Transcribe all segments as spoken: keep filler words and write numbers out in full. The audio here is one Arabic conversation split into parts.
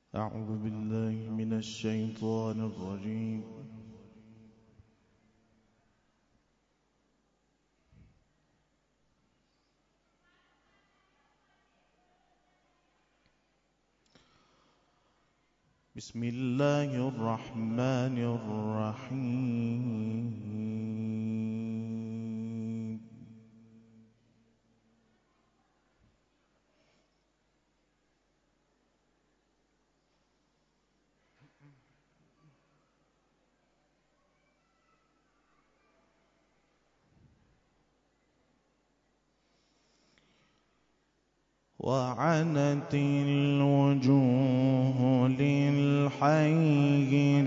أعوذ بالله من الشيطان الرجيم. بسم الله الرحمن الرحيم. وعنت الوجوه للحي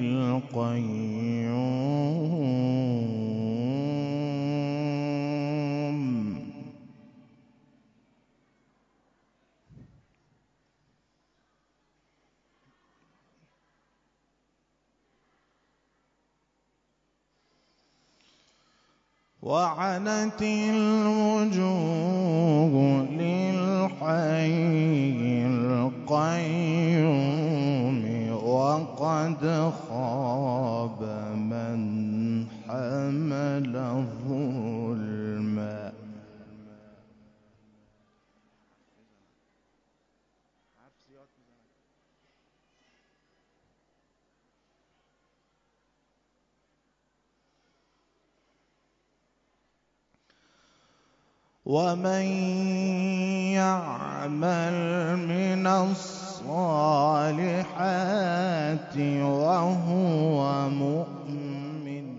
القيوم وعنت الوجوه للحي القيوم وقد خاب من حمل ظلما. ومن يعمل من الصالحات وهو مؤمن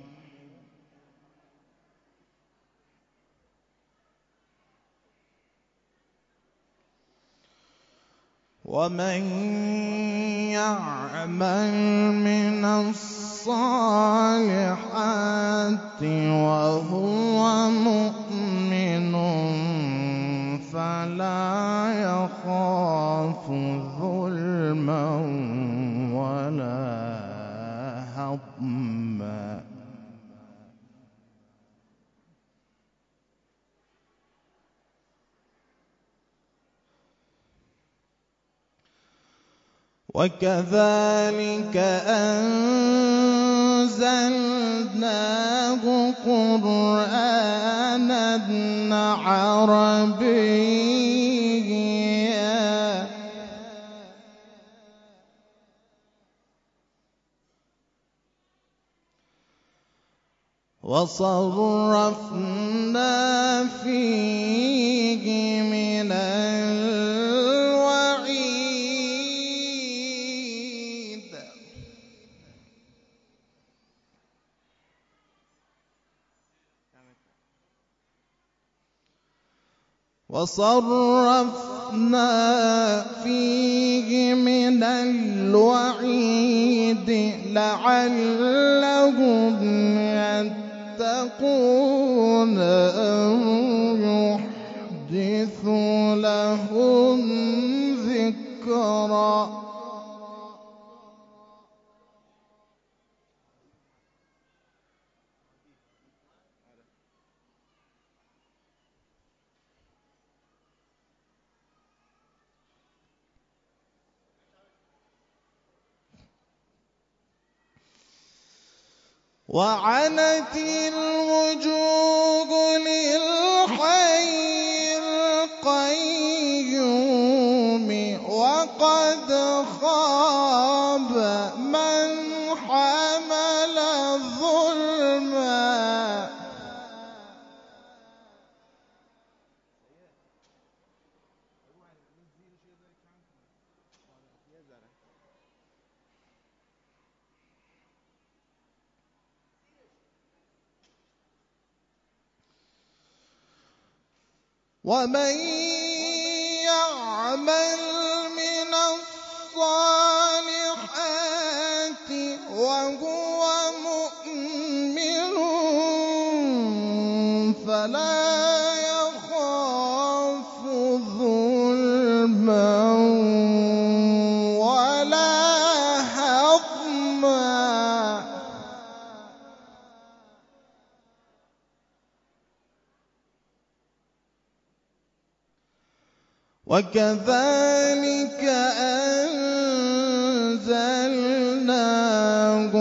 ومن يعمل من الصالحات وهو مؤمن فلا يخاف ظلما ولا هضما. وكذلك أنزلناه قرآنا عربيا وصرفنا فيه من الوعيد وصرفنا فيه من الوعيد لعلهم يتقون أو يحدث لهم ذكرا. وعنت الوجوه للحي القيوم وقد خاب من حمل ظلما. ومن يعمل من الصالحات وهو مؤمن فلا يخاف ظلما ولا هضما. وكذلك أنزلناه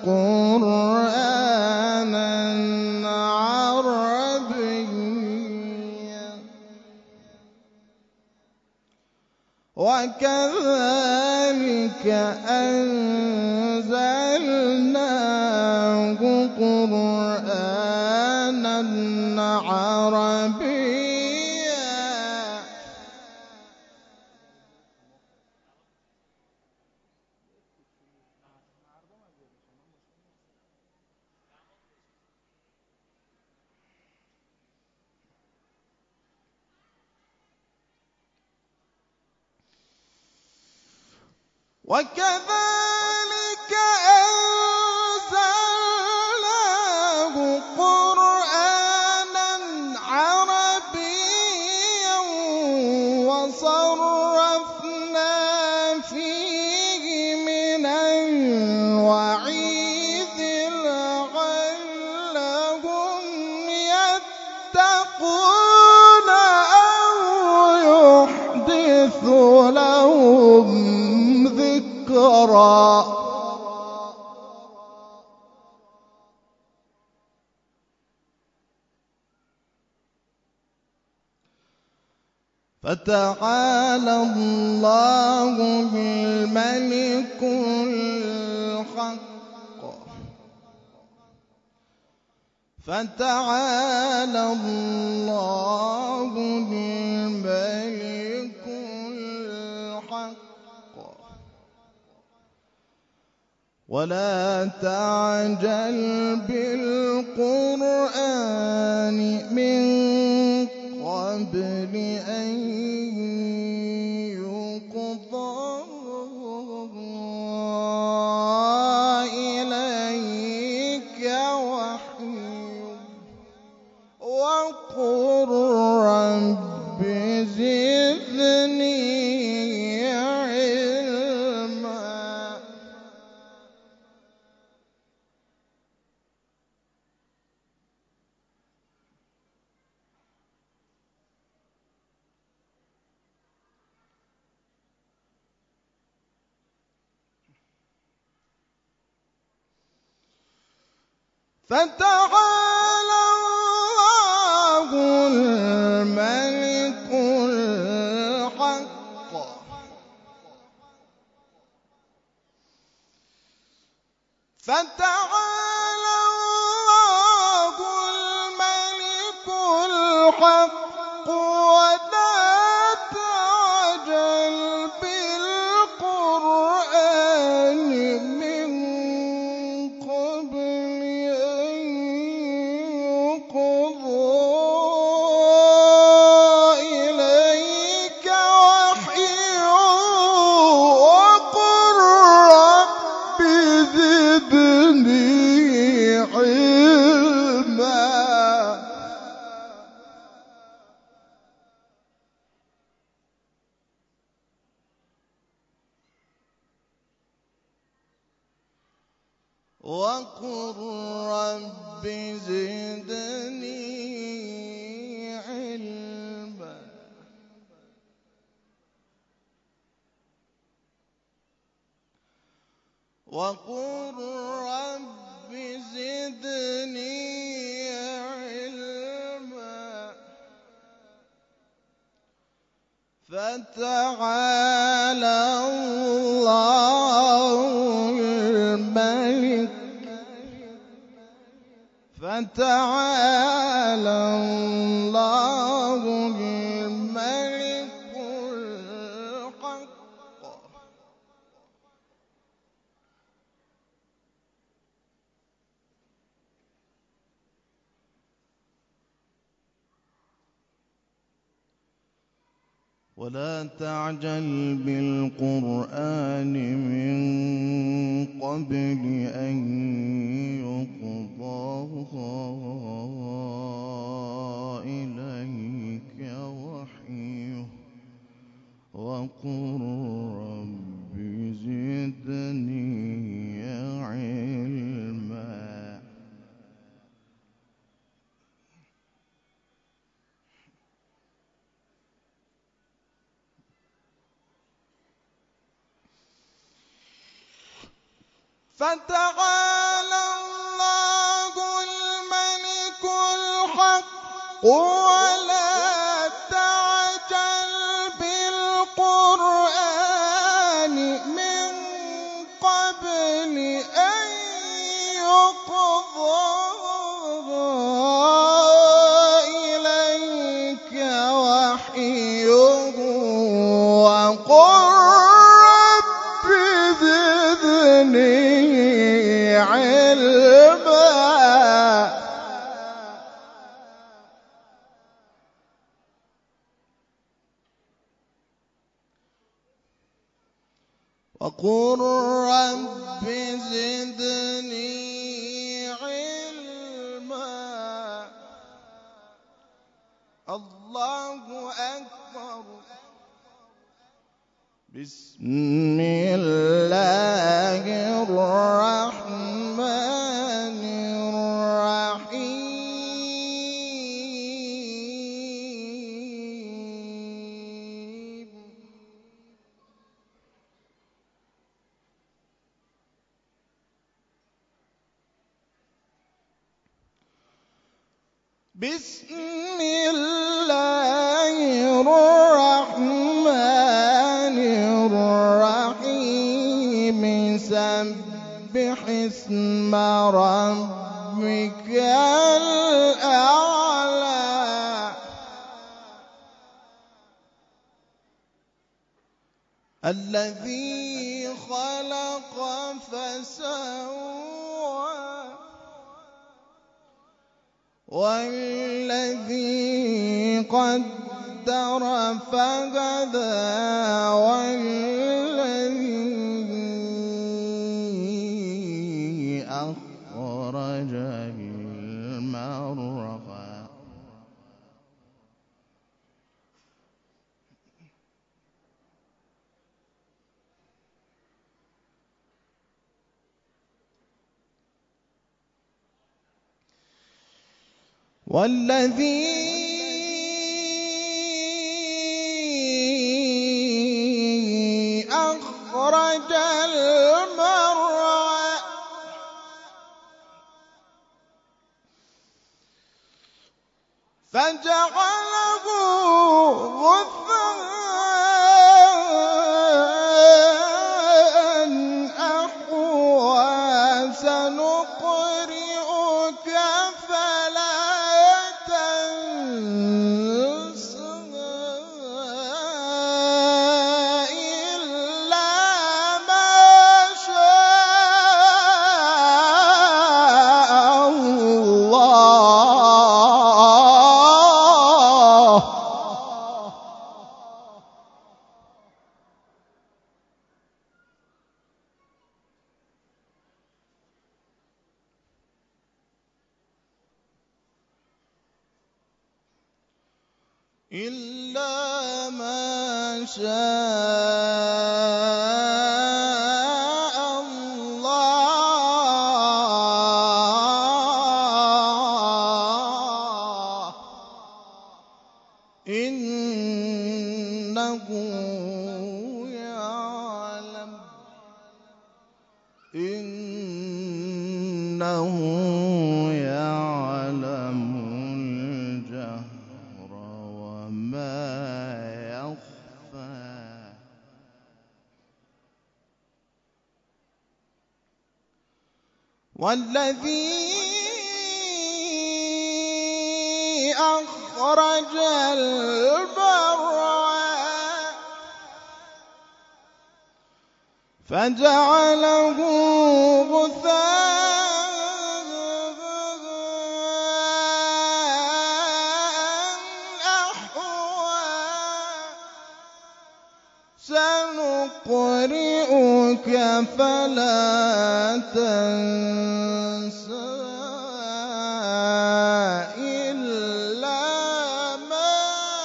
قرآنا عربيا وكذلك أنزلناه قرآنا عربيا وكذلك أنزلناه قرآنا عربيا وصرفنا فيه من الوعيد لعلهم يتقون أو يحدث لهم ذكرا فتعالى الله الملك الحق فتعالى الله الملك الحق ولا تعجل بالقرآن من قبل أن يقضى إليك وحيه وقل رب زدني علما فتعالى الله الملك الحق فتعالى الله الملك الحق ولا تعجل بالقرآن من قبل أن يقضى إليك وحيه وقل رب زدني علما وقل رب زدني علما وقل رب زدني علما فتعالى الله الملك فتعالى الله الملك الحق ولا تعجل بالقرآن من قبل أن يقضى إليك وحيه وقل رب زدني علما فتعالى الله الملك الحق ولا تعجل بالقرآن من قبل أن يقضى إليك وحيه وقل رب زدني علما. وقل رب زدني علما. الله أكبر. بسم الله الرحمن الرحيم. بسم الله الرحمن الرحيم. سبح اسم ربك الأعلى الذي خلق فسوى والذي قدر فهدى والذي أخرج المرعى والذي أخرج المرعى فجعله غثاء أحوى. سنقرئك فلا تنسى إلا ما شاء الله. إلا ما شاء الله. إنه يعلم إنه يعلم الجهر وما يخفى. والذي أخرج المرعى فجعله غثاء أحوى. سنقرئك فلا تنسى إلا ما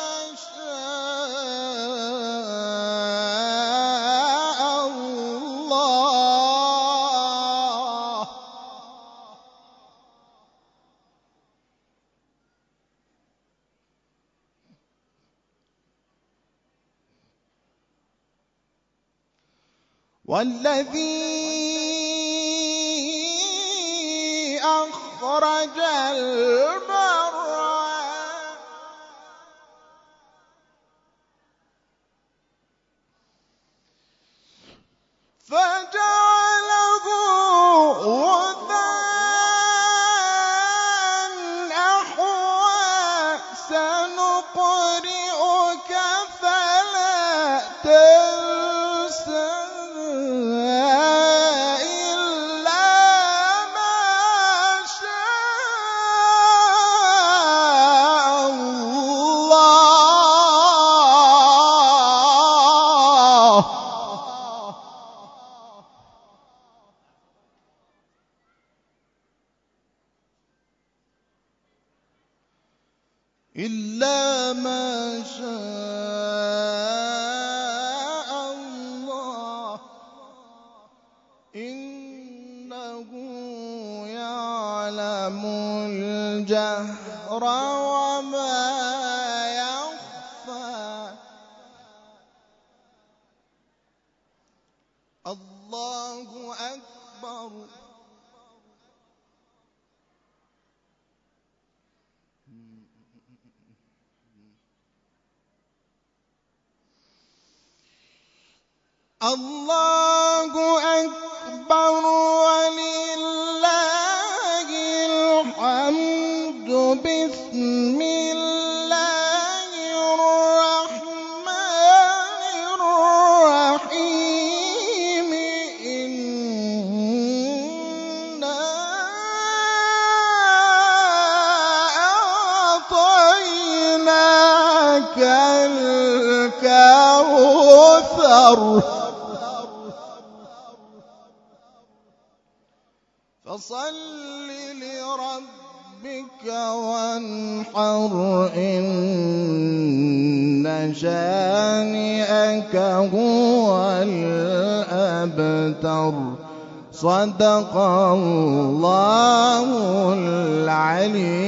شاء الله. والذي أخرج المرعى فجعله غثاء أحوى سنقرئك فلا تنسى إلا ما شاء الله إلا ما شاء الله إنه يعلم الجهر وما يخفى الله أكبر الله أكبر ولله الحمد بسم الله الرحمن الرحيم إنا أعطيناك الكوثر فصل لربك وانحر إن شانئك هو الأبتر صدق الله العلي